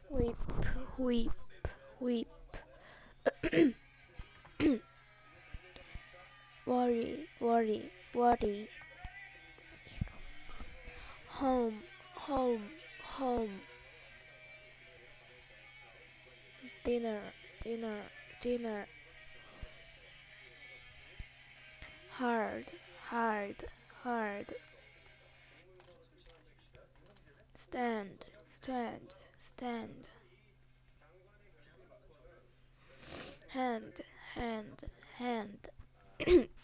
Weep, weep, weep. Worry, worry, worry. Home, home, home. Dinner, dinner, dinner. Hard, hard, hard. Stand, stand, stand. Hand, hand, hand.